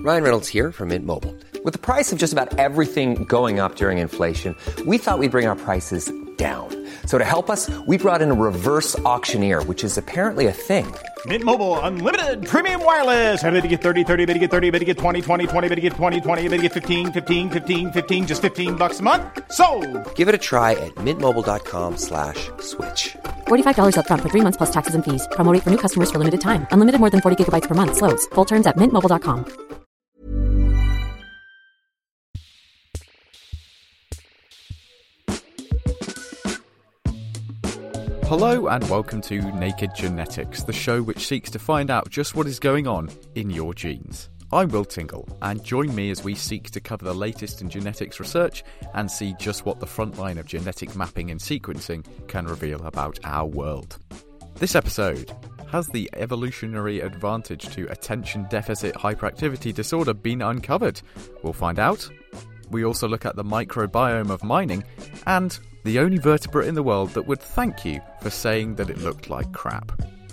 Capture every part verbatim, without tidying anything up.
Ryan Reynolds here from Mint Mobile. With the price of just about everything going up during inflation, we thought we'd bring our prices down. So to help us, we brought in a reverse auctioneer, which is apparently a thing. Mint Mobile Unlimited Premium Wireless. How to get thirty, thirty, how to get thirty, how to get twenty, twenty, twenty, how to get twenty, twenty, how to get fifteen, fifteen, fifteen, fifteen, just fifteen bucks a month? Sold! Give it a try at mintmobile.com slash switch. forty-five dollars up front for three months plus taxes and fees. Promo rate for new customers for limited time. Unlimited more than forty gigabytes per month. Slows full terms at mint mobile dot com. Hello and welcome to Naked Genetics, the show which seeks to find out just what is going on in your genes. I'm Will Tingle, and join me as we seek to cover the latest in genetics research and see just what the front line of genetic mapping and sequencing can reveal about our world. This episode: has the evolutionary advantage to attention deficit hyperactivity disorder been uncovered? We'll find out. We also look at the microbiome of mining and the only vertebrate in the world that would thank you for saying that it looked like crap.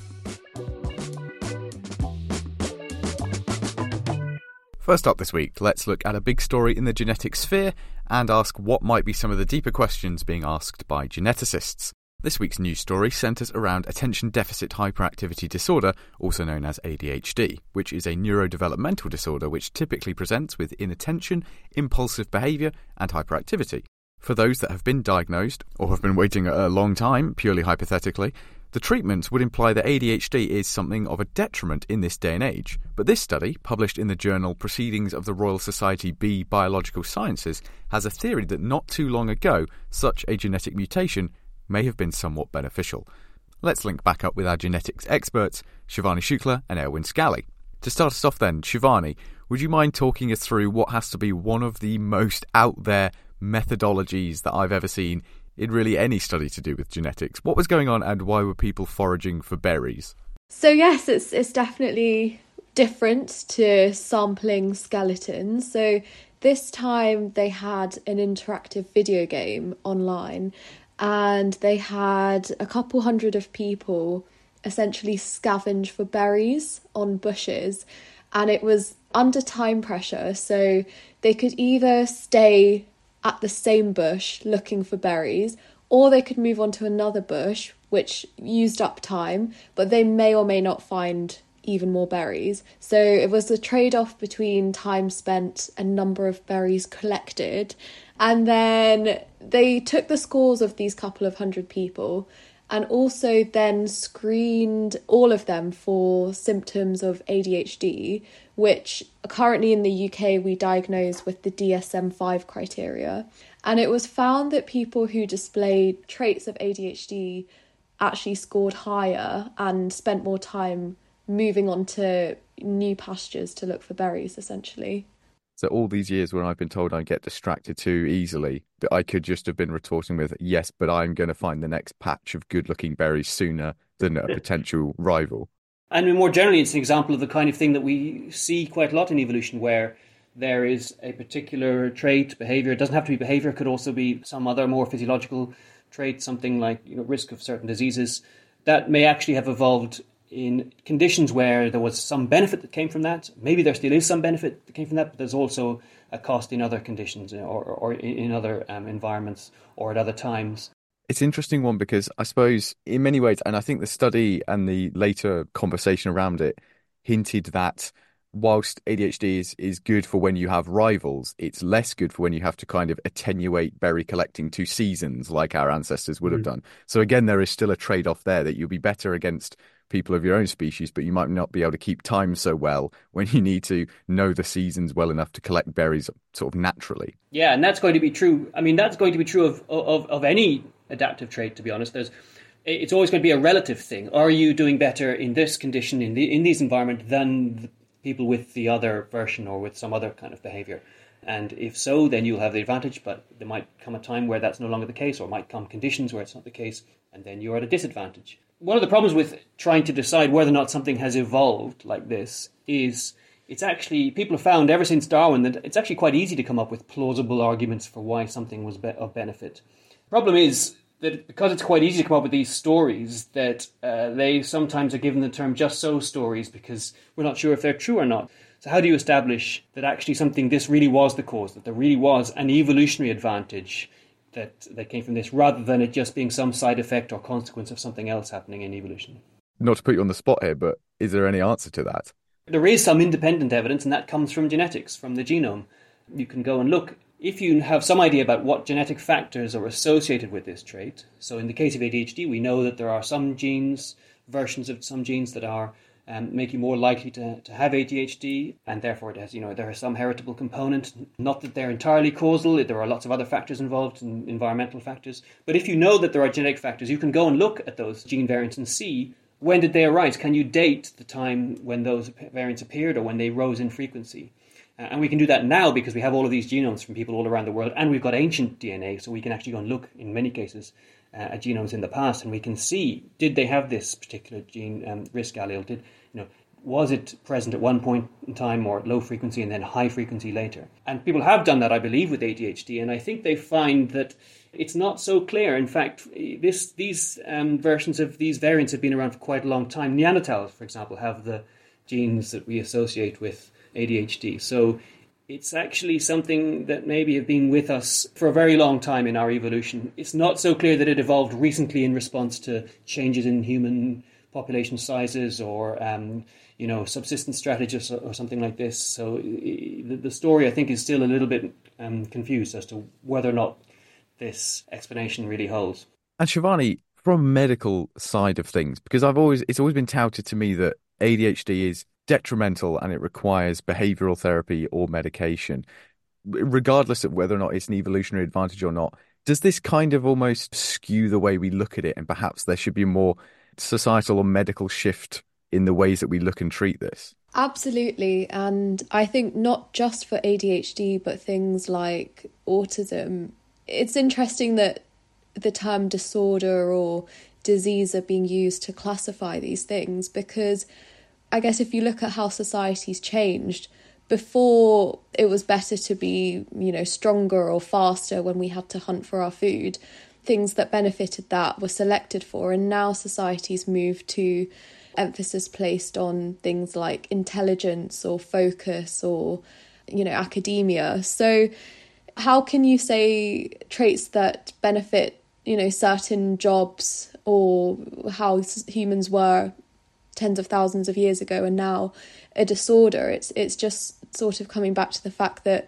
First up this week, let's look at a big story in the genetic sphere and ask what might be some of the deeper questions being asked by geneticists. This week's news story centres around attention deficit hyperactivity disorder, also known as A D H D, which is a neurodevelopmental disorder which typically presents with inattention, impulsive behaviour and hyperactivity. For those that have been diagnosed, or have been waiting a long time, purely hypothetically, the treatment would imply that A D H D is something of a detriment in this day and age. But this study, published in the journal Proceedings of the Royal Society B Biological Sciences, has a theory that not too long ago, such a genetic mutation may have been somewhat beneficial. Let's link back up with our genetics experts, Shivani Shukla and Erwin Scally. To start us off then, Shivani, would you mind talking us through what has to be one of the most out there methodologies that I've ever seen in really any study to do with genetics? What was going on and why were people foraging for berries? So yes, it's it's definitely different to sampling skeletons. So this time they had an interactive video game online and they had a couple hundred of people essentially scavenge for berries on bushes, and it was under time pressure, so they could either stay at the same bush looking for berries, or they could move on to another bush which used up time, but they may or may not find even more berries. So it was a trade-off between time spent and number of berries collected. And then they took the scores of these couple of hundred people and also then screened all of them for symptoms of A D H D, which currently in the U K we diagnose with the D S M five criteria. And it was found that people who displayed traits of A D H D actually scored higher and spent more time moving on to new pastures to look for berries, essentially. So all these years when I've been told I get distracted too easily, that I could just have been retorting with, yes, but I'm going to find the next patch of good-looking berries sooner than a potential rival. And more generally, it's an example of the kind of thing that we see quite a lot in evolution, where there is a particular trait, behaviour. It doesn't have to be behaviour. It could also be some other more physiological trait, something like, you know, risk of certain diseases, that may actually have evolved in conditions where there was some benefit that came from that. Maybe there still is some benefit that came from that, but there's also a cost in other conditions or, or, or in other um, environments or at other times. It's an interesting one because I suppose in many ways, and I think the study and the later conversation around it hinted that whilst A D H D is, is good for when you have rivals, it's less good for when you have to kind of attenuate berry collecting to seasons like our ancestors would have mm. done. So again, there is still a trade-off there that you'll be better against people of your own species, but you might not be able to keep time so well when you need to know the seasons well enough to collect berries sort of naturally. Yeah, and that's going to be true. I mean, that's going to be true of of, of any adaptive trait, to be honest. There's, it's always going to be a relative thing. Are you doing better in this condition, in the in this environment, than the people with the other version or with some other kind of behavior? And if so, then you'll have the advantage, but there might come a time where that's no longer the case, or might come conditions where it's not the case, and then you're at a disadvantage. One of the problems with trying to decide whether or not something has evolved like this is it's actually, people have found ever since Darwin that it's actually quite easy to come up with plausible arguments for why something was be- of benefit. The problem is that because it's quite easy to come up with these stories, that uh, they sometimes are given the term just so stories because we're not sure if they're true or not. So how do you establish that actually something, this really was the cause, that there really was an evolutionary advantage that, that came from this, rather than it just being some side effect or consequence of something else happening in evolution? Not to put you on the spot here, but is there any answer to that? There is some independent evidence, and that comes from genetics, from the genome. You can go and look. If you have some idea about what genetic factors are associated with this trait, so in the case of A D H D, we know that there are some genes, versions of some genes that are um, make you more likely to, to have A D H D, and therefore it has, you know, there is some heritable component. Not that they're entirely causal, there are lots of other factors involved, in environmental factors. But if you know that there are genetic factors, you can go and look at those gene variants and see, when did they arise? Can you date the time when those variants appeared or when they rose in frequency? Uh, and we can do that now because we have all of these genomes from people all around the world, and we've got ancient D N A, so we can actually go and look, in many cases, uh, at genomes in the past, and we can see, did they have this particular gene um, risk allele? Did, you know, was it present at one point in time, or low frequency and then high frequency later? And people have done that, I believe, with A D H D, and I think they find that it's not so clear. In fact, this these um, versions of these variants have been around for quite a long time. Neanderthals, for example, have the genes that we associate with A D H D. So it's actually something that maybe have been with us for a very long time in our evolution. It's not so clear that it evolved recently in response to changes in human population sizes or um, you know, subsistence strategies or, or something like this. So the, the story, I think, is still a little bit um, confused as to whether or not this explanation really holds. And Shivani, from a medical side of things, because I've always it's always been touted to me that A D H D is detrimental and it requires behavioural therapy or medication, regardless of whether or not it's an evolutionary advantage or not. Does this kind of almost skew the way we look at it, and perhaps there should be more societal or medical shift in the ways that we look and treat this? Absolutely. And I think not just for A D H D, but things like autism. It's interesting that the term disorder or disease are being used to classify these things, because I guess if you look at how society's changed, before it was better to be, you know, stronger or faster when we had to hunt for our food, things that benefited that were selected for. And now society's moved to emphasis placed on things like intelligence or focus or, you know, academia. So how can you say traits that benefit, you know, certain jobs or how humans were tens of thousands of years ago and now a disorder? It's it's just sort of coming back to the fact that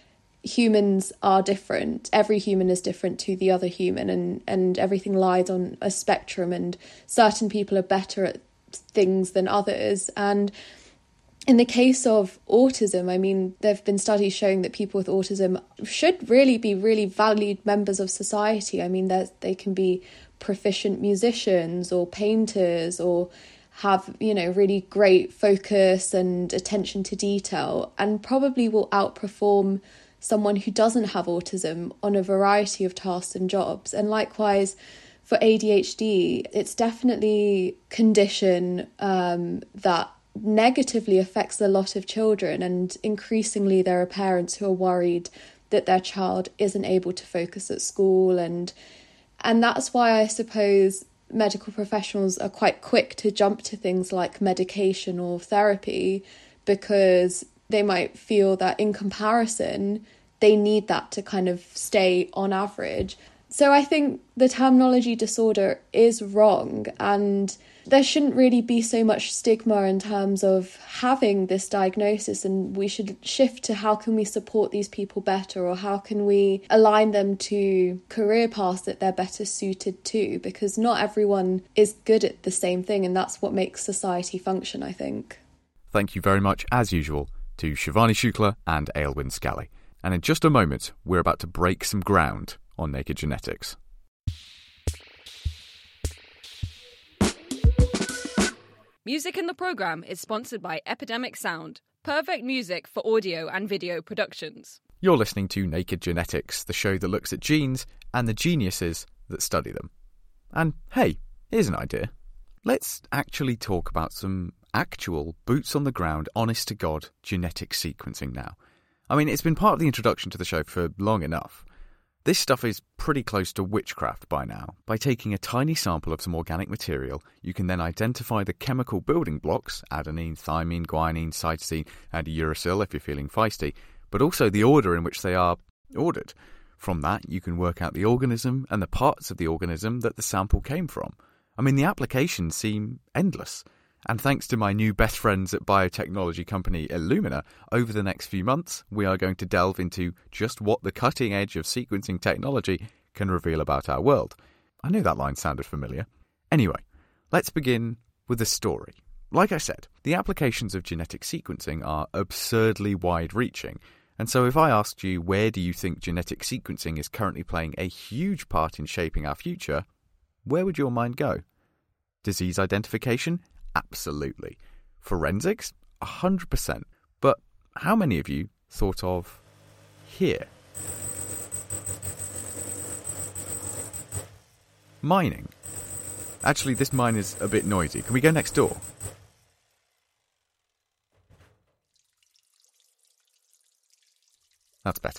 humans are different. Every human is different to the other human, and, and everything lies on a spectrum, and certain people are better at things than others. And in the case of autism, I mean, there have been studies showing that people with autism should really be really valued members of society. I mean, they can be proficient musicians or painters or have, you know, really great focus and attention to detail, and probably will outperform someone who doesn't have autism on a variety of tasks and jobs. And likewise, for A D H D, it's definitely a condition um, that negatively affects a lot of children, and increasingly there are parents who are worried that their child isn't able to focus at school, and and that's why I suppose medical professionals are quite quick to jump to things like medication or therapy, because they might feel that in comparison they need that to kind of stay on average. So I think the terminology disorder is wrong, and there shouldn't really be so much stigma in terms of having this diagnosis, and we should shift to how can we support these people better, or how can we align them to career paths that they're better suited to, because not everyone is good at the same thing, and that's what makes society function, I think. Thank you very much, as usual, to Shivani Shukla and Aylwyn Scally. And in just a moment, we're about to break some ground on Naked Genetics. Music in the programme is sponsored by Epidemic Sound, perfect music for audio and video productions. You're listening to Naked Genetics, the show that looks at genes and the geniuses that study them. And hey, here's an idea. Let's actually talk about some actual, boots-on-the-ground, honest-to-God genetic sequencing now. I mean, it's been part of the introduction to the show for long enough. This stuff is pretty close to witchcraft by now. By taking a tiny sample of some organic material, you can then identify the chemical building blocks, adenine, thymine, guanine, cytosine, and uracil if you're feeling feisty, but also the order in which they are ordered. From that, you can work out the organism and the parts of the organism that the sample came from. I mean, the applications seem endless. And thanks to my new best friends at biotechnology company Illumina, over the next few months, we are going to delve into just what the cutting edge of sequencing technology can reveal about our world. I knew that line sounded familiar. Anyway, let's begin with the story. Like I said, the applications of genetic sequencing are absurdly wide-reaching. And so if I asked you, where do you think genetic sequencing is currently playing a huge part in shaping our future, where would your mind go? Disease identification? Absolutely. Forensics? one hundred percent. But how many of you thought of here? Mining. Actually, this mine is a bit noisy. Can we go next door? That's better.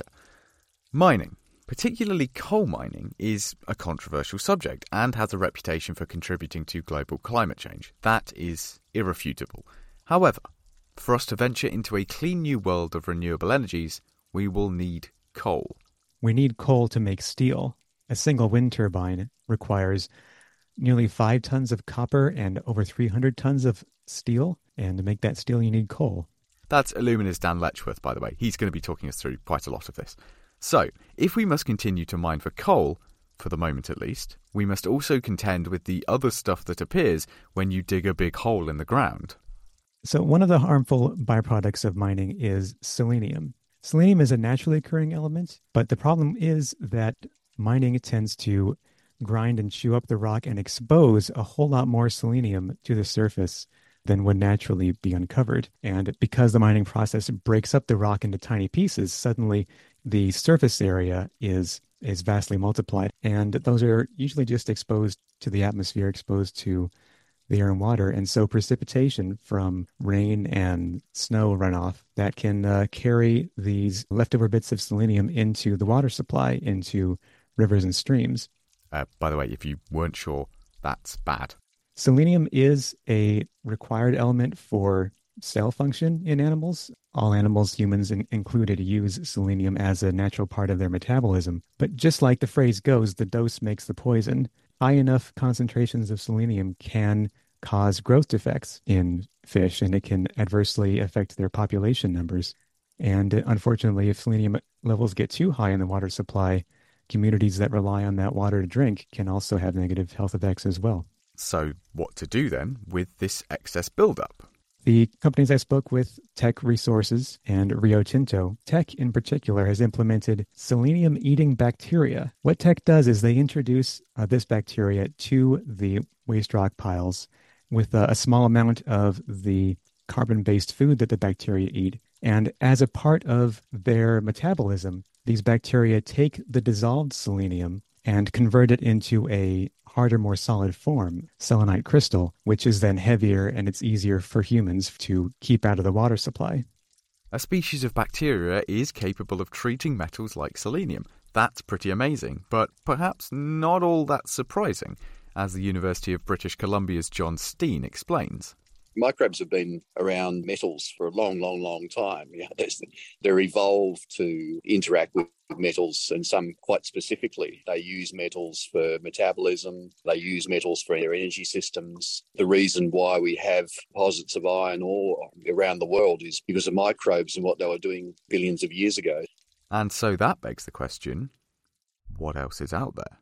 Mining, particularly coal mining, is a controversial subject and has a reputation for contributing to global climate change. That is irrefutable. However, for us to venture into a clean new world of renewable energies, we will need coal. We need coal to make steel. A single wind turbine requires nearly five tons of copper and over three hundred tons of steel. And to make that steel, you need coal. That's Illumina's Dan Letchworth, by the way. He's going to be talking us through quite a lot of this. So, if we must continue to mine for coal, for the moment at least, we must also contend with the other stuff that appears when you dig a big hole in the ground. So one of the harmful byproducts of mining is selenium. Selenium is a naturally occurring element, but the problem is that mining tends to grind and chew up the rock and expose a whole lot more selenium to the surface than would naturally be uncovered. And because the mining process breaks up the rock into tiny pieces, suddenly the surface area is is vastly multiplied. And those are usually just exposed to the atmosphere, exposed to the air and water. And so precipitation from rain and snow runoff that can uh, carry these leftover bits of selenium into the water supply, into rivers and streams. Uh, by the way, if you weren't sure, that's bad. Selenium is a required element for cell function in animals. All animals, humans in- included, use selenium as a natural part of their metabolism. But just like the phrase goes, the dose makes the poison. High enough concentrations of selenium can cause growth defects in fish, and it can adversely affect their population numbers. And unfortunately, if selenium levels get too high in the water supply, communities that rely on that water to drink can also have negative health effects as well. So what to do then with this excess buildup? The companies I spoke with, Teck Resources and Rio Tinto, Teck in particular has implemented selenium-eating bacteria. What Teck does is they introduce uh, this bacteria to the waste rock piles with uh, a small amount of the carbon-based food that the bacteria eat. And as a part of their metabolism, these bacteria take the dissolved selenium and convert it into a harder, more solid form, selenite crystal, which is then heavier and it's easier for humans to keep out of the water supply. A species of bacteria is capable of treating metals like selenium. That's pretty amazing, but perhaps not all that surprising, as the University of British Columbia's John Steen explains. Microbes have been around metals for a long, long, long time. You know, they're evolved to interact with metals, and some quite specifically. They use metals for metabolism. They use metals for their energy systems. The reason why we have deposits of iron ore around the world is because of microbes and what they were doing billions of years ago. And so that begs the question, what else is out there?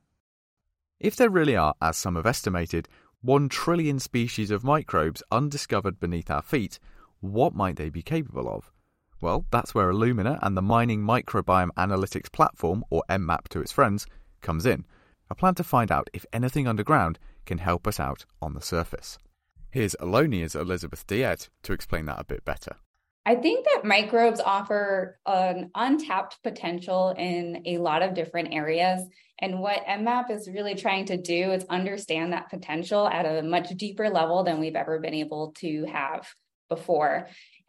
If there really are, as some have estimated, one trillion species of microbes undiscovered beneath our feet, what might they be capable of? Well, that's where Illumina and the Mining Microbiome Analytics Platform, or M MAP to its friends, comes in. A plan to find out if anything underground can help us out on the surface. Here's Allonia's Elizabeth Diet to explain that a bit better. I think that microbes offer an untapped potential in a lot of different areas. And what M MAP is really trying to do is understand that potential at a much deeper level than we've ever been able to have before.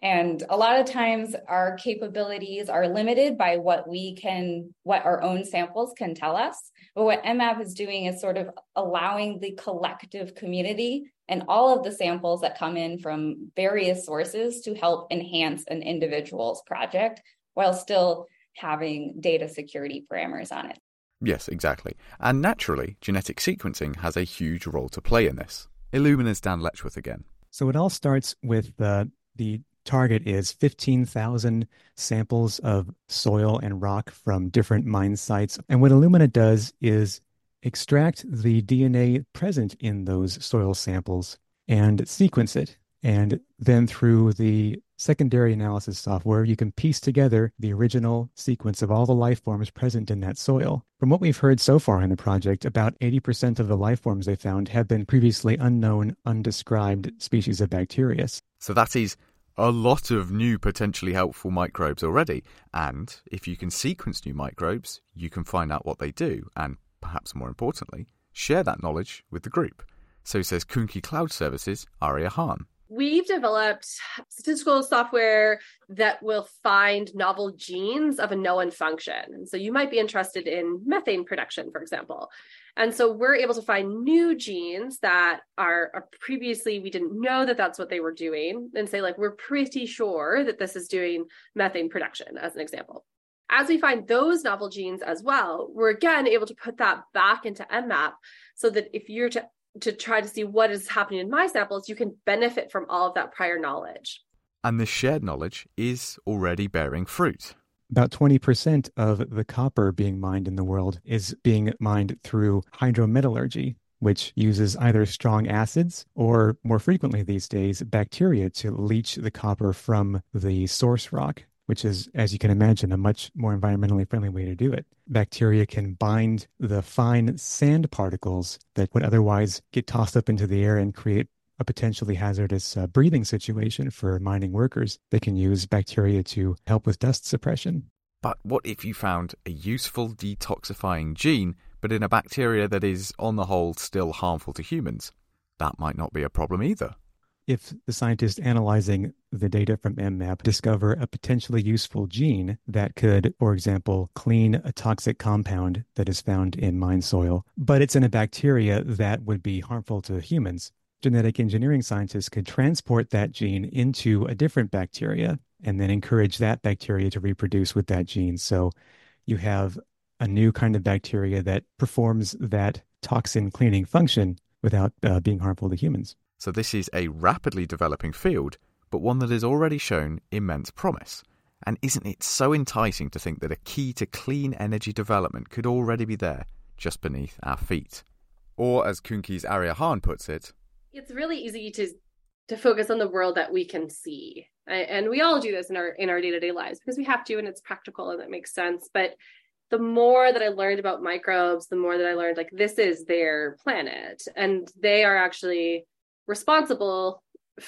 And a lot of times our capabilities are limited by what we can, what our own samples can tell us. But what M MAP is doing is sort of allowing the collective community and all of the samples that come in from various sources to help enhance an individual's project while still having data security parameters on it. Yes, exactly. And naturally, genetic sequencing has a huge role to play in this. Illumina's Dan Letchworth again. So it all starts with the the target is fifteen thousand samples of soil and rock from different mine sites. And what Illumina does is extract the D N A present in those soil samples and sequence it. And then through the secondary analysis software, you can piece together the original sequence of all the life forms present in that soil. From what we've heard so far in the project, about eighty percent of the life forms they found have been previously unknown, undescribed species of bacteria. So that is a lot of new potentially helpful microbes already. And if you can sequence new microbes, you can find out what they do and, perhaps more importantly, share that knowledge with the group. So says Kunki Cloud Services' Arya Hahn. We've developed statistical software that will find novel genes of a known function. So you might be interested in methane production, for example. And so we're able to find new genes that are, are previously, we didn't know that that's what they were doing, and say, like, we're pretty sure that this is doing methane production, as an example. As we find those novel genes as well, we're again able to put that back into M MAP so that if you're to to try to see what is happening in my samples, you can benefit from all of that prior knowledge. And this shared knowledge is already bearing fruit. About twenty percent of the copper being mined in the world is being mined through hydrometallurgy, which uses either strong acids or, more frequently these days, bacteria to leach the copper from the source rock, which is, as you can imagine, a much more environmentally friendly way to do it. Bacteria can bind the fine sand particles that would otherwise get tossed up into the air and create a potentially hazardous uh, breathing situation for mining workers. They can use bacteria to help with dust suppression. But what if you found a useful detoxifying gene, but in a bacteria that is, on the whole, still harmful to humans? That might not be a problem either. If the scientists analyzing the data from M MAP discover a potentially useful gene that could, for example, clean a toxic compound that is found in mine soil, but it's in a bacteria that would be harmful to humans, genetic engineering scientists could transport that gene into a different bacteria and then encourage that bacteria to reproduce with that gene. So you have a new kind of bacteria that performs that toxin cleaning function without uh, being harmful to humans. So this is a rapidly developing field, but one that has already shown immense promise. And isn't it so enticing to think that a key to clean energy development could already be there, just beneath our feet? Or, as Kunki's Arya Hahn puts it, it's really easy to to focus on the world that we can see. And we all do this in our in our day-to-day lives because we have to, and it's practical and that makes sense. But the more that I learned about microbes, the more that I learned, like, this is their planet and they are actually responsible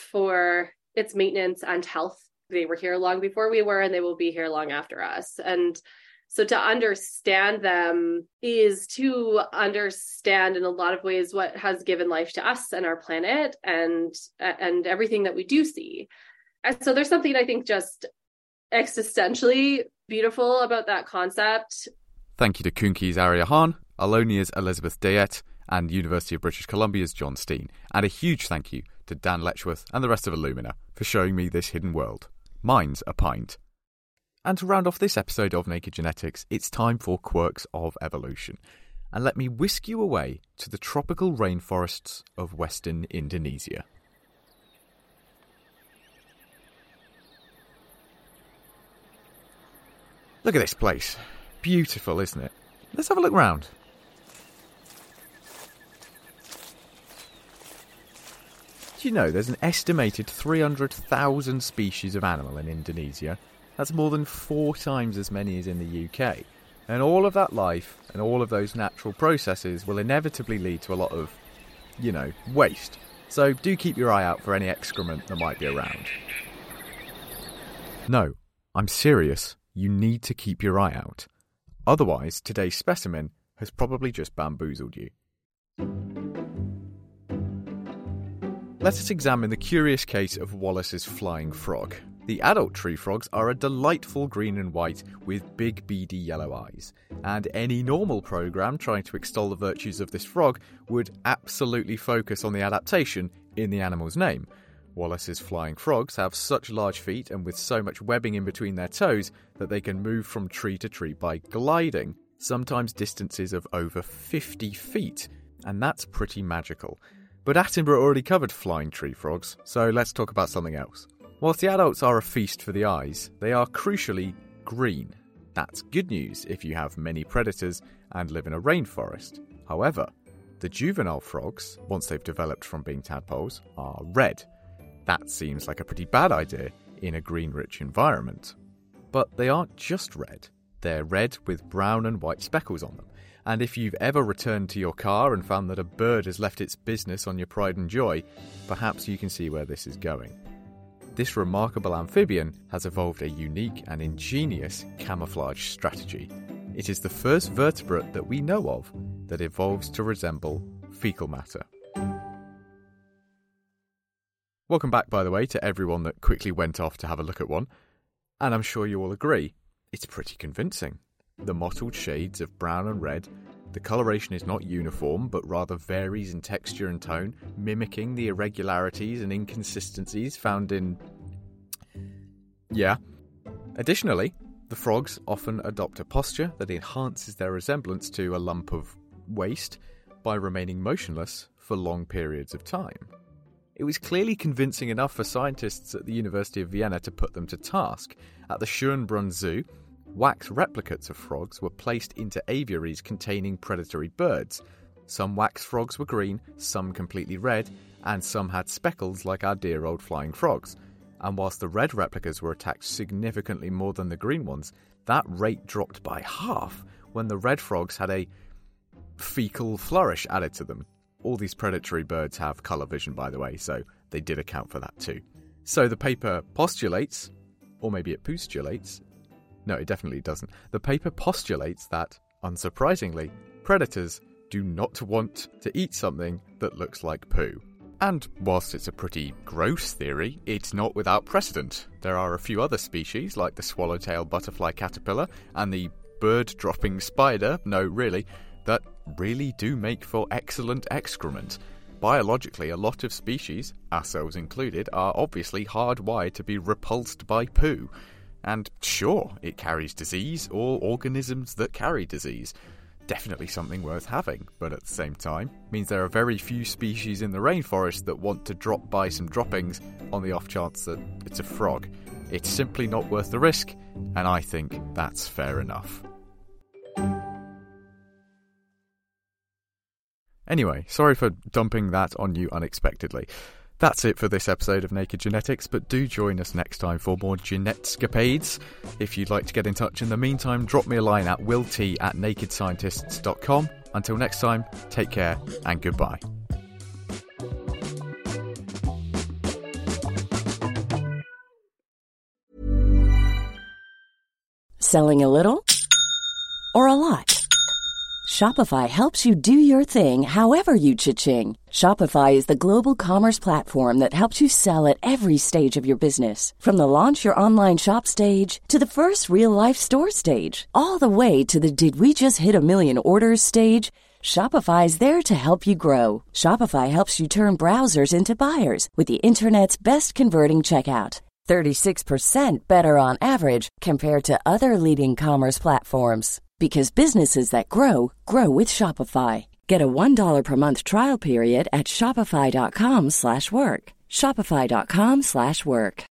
for its maintenance and health. They were here long before we were, and they will be here long after us. And so to understand them is to understand in a lot of ways what has given life to us and our planet and and everything that we do see. And so there's something I think just existentially beautiful about that concept. Thank you to Kunki's Arya Hahn, Allonia's Elizabeth Dayette, and University of British Columbia's John Steen. And a huge thank you to Dan Letchworth and the rest of Illumina for showing me this hidden world. Mine's a pint. And to round off this episode of Naked Genetics, it's time for Quirks of Evolution. And let me whisk you away to the tropical rainforests of Western Indonesia. Look at this place. Beautiful, isn't it? Let's have a look round. Do you know there's an estimated three hundred thousand species of animal in Indonesia? That's more than four times as many as in the U K. And all of that life and all of those natural processes will inevitably lead to a lot of, you know, waste. So do keep your eye out for any excrement that might be around. No, I'm serious. You need to keep your eye out. Otherwise, today's specimen has probably just bamboozled you. Let us examine the curious case of Wallace's flying frog. The adult tree frogs are a delightful green and white with big beady yellow eyes, and any normal programme trying to extol the virtues of this frog would absolutely focus on the adaptation in the animal's name. Wallace's flying frogs have such large feet and with so much webbing in between their toes that they can move from tree to tree by gliding, sometimes distances of over fifty feet, and that's pretty magical. But Attenborough already covered flying tree frogs, so let's talk about something else. Whilst the adults are a feast for the eyes, they are crucially green. That's good news if you have many predators and live in a rainforest. However, the juvenile frogs, once they've developed from being tadpoles, are red. That seems like a pretty bad idea in a green-rich environment. But they aren't just red. They're red with brown and white speckles on them. And if you've ever returned to your car and found that a bird has left its business on your pride and joy, perhaps you can see where this is going. This remarkable amphibian has evolved a unique and ingenious camouflage strategy. It is the first vertebrate that we know of that evolves to resemble fecal matter. Welcome back, by the way, to everyone that quickly went off to have a look at one. And I'm sure you all agree, it's pretty convincing. The mottled shades of brown and red, the coloration is not uniform but rather varies in texture and tone, mimicking the irregularities and inconsistencies found in... Yeah. Additionally, the frogs often adopt a posture that enhances their resemblance to a lump of waste by remaining motionless for long periods of time. It was clearly convincing enough for scientists at the University of Vienna to put them to task. At the Schönbrunn Zoo, wax replicates of frogs were placed into aviaries containing predatory birds. Some wax frogs were green, some completely red, and some had speckles like our dear old flying frogs. And whilst the red replicas were attacked significantly more than the green ones, that rate dropped by half when the red frogs had a fecal flourish added to them. All these predatory birds have colour vision, by the way, so they did account for that too. So the paper postulates, or maybe it postulates, no, it definitely doesn't. The paper postulates that, unsurprisingly, predators do not want to eat something that looks like poo. And whilst it's a pretty gross theory, it's not without precedent. There are a few other species, like the swallowtail butterfly caterpillar and the bird-dropping spider, no, really, that really do make for excellent excrement. Biologically, a lot of species, ourselves included, are obviously hardwired to be repulsed by poo. And sure, it carries disease or organisms that carry disease. Definitely something worth having, but at the same time, means there are very few species in the rainforest that want to drop by some droppings on the off chance that it's a frog. It's simply not worth the risk, and I think that's fair enough. Anyway, sorry for dumping that on you unexpectedly. That's it for this episode of Naked Genetics, but do join us next time for more Genetscapades. If you'd like to get in touch in the meantime, drop me a line at willt at naked scientists dot com. Until next time, take care and goodbye. Selling a little or a lot? Shopify helps you do your thing however you cha-ching. Shopify is the global commerce platform that helps you sell at every stage of your business. From the launch your online shop stage to the first real-life store stage, all the way to the did we just hit a million orders stage. Shopify is there to help you grow. Shopify helps you turn browsers into buyers with the internet's best converting checkout. thirty-six percent better on average compared to other leading commerce platforms. Because businesses that grow, grow with Shopify. Get a one dollar per month trial period at shopify.com slash work. Shopify.com slash work.